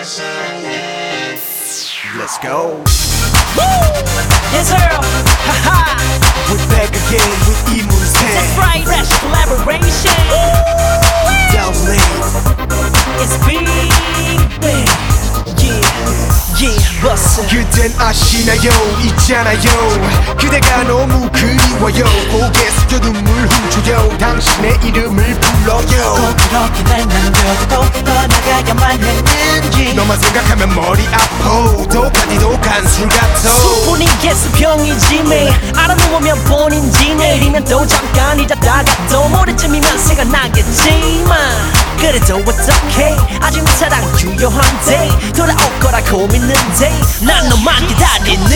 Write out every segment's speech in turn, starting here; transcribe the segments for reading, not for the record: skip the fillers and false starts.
Let's go. Woo! Yes, sir. Haha. We're back again with 이문세. That's right. Fresh collaboration. Down lane. It's big, big. Yeah, bust it. 그댄 아시나요? 있잖아요. 그대가 너무 그리워요. 고개 숙여 눈물 훔쳐요. 당신의 이름을 불러요. 꼭 그렇게 날 남겨두고 떠나가야만 했는지 너만 생각하면 머리 아파. 독한 술 같아. 수분이 개수병이지 매일 알아놓으면 본인지 내일이면 또 잠깐 잊었다가 또 모레쯤이면 생각나겠지만 그래도 어떡해 아직 내 사랑 유효한데 돌아올 거라고 믿는데 난 너만 기다리는데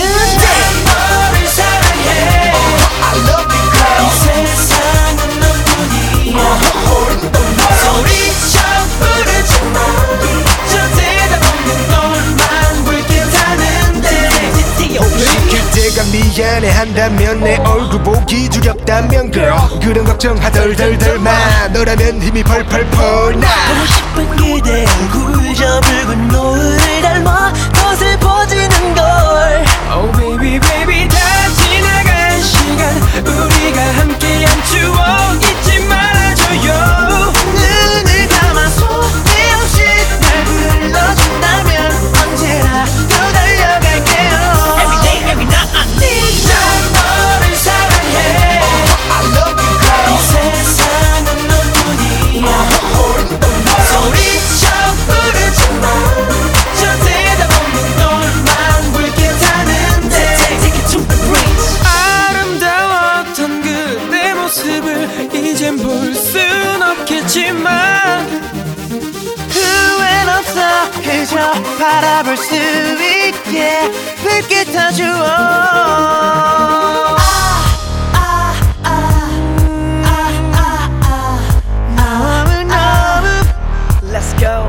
너를 사랑해 I love you girl. 이 세상은 너뿐이야 소리쳐 부르지마 저 대답 없는 너만 불쾌하는데 그때가 미안해 한다면 내 얼굴 보기 두렵다면 girl 그런 걱정하 덜덜덜 마 너라면 힘이 펄펄 나 보고 싶은 그대 얼굴 저 붉은 노을을 닮아 더 슬퍼지는 걸 Oh baby baby 다 지나간 시간 우리가 함께한 추억 잊지 말아줘요 눈을 감아서 내 없이 날 불러준다면 언제나 또 달려갈게요 Every day every night I need 난 너를 사랑해 I love you girl. 이 세상은 너뿐이야 소리쳐 부르지마 저 대답 없는 너만 불쾌하는데 Take it to the bridge 아름다웠던 그대 모습을 이젠 볼 순 없겠지만 후회는 없어 그저 바라볼 수 있게 불빛 주어 Let's go.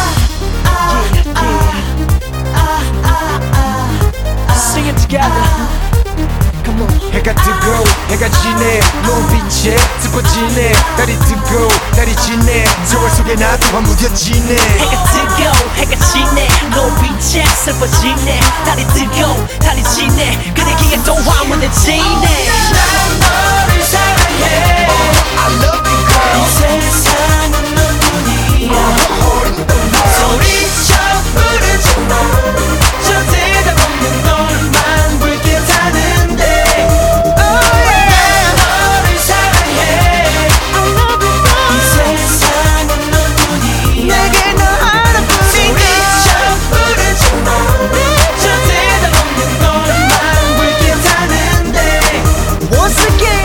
Sing it together. Come on. 해가 뜨고 해가 지네 노빛에 슬퍼지네 달이 뜨고 달이 지네 세월 속에 나도 무뎌지네 해가 뜨고 해가 지네 노빛에 슬퍼지네 달이 뜨고 달이 지네 그대기에 또 화무해지네 난 너를 사랑해 I love you girl. 이 세상은 너뿐이야 소리쳐 부르지마 저 대답 없는 너만 불쾌하는데 Oh yeah 너를 사랑해 I love you girl 이 세상은 너뿐이야 내게 너 하나뿐이야 소리쳐 부르지마 저 대답 없는 너만 불쾌하는데 Once again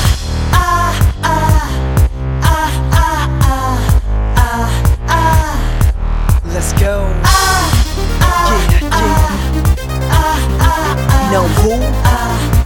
Let's go. Yeah, yeah. You know who?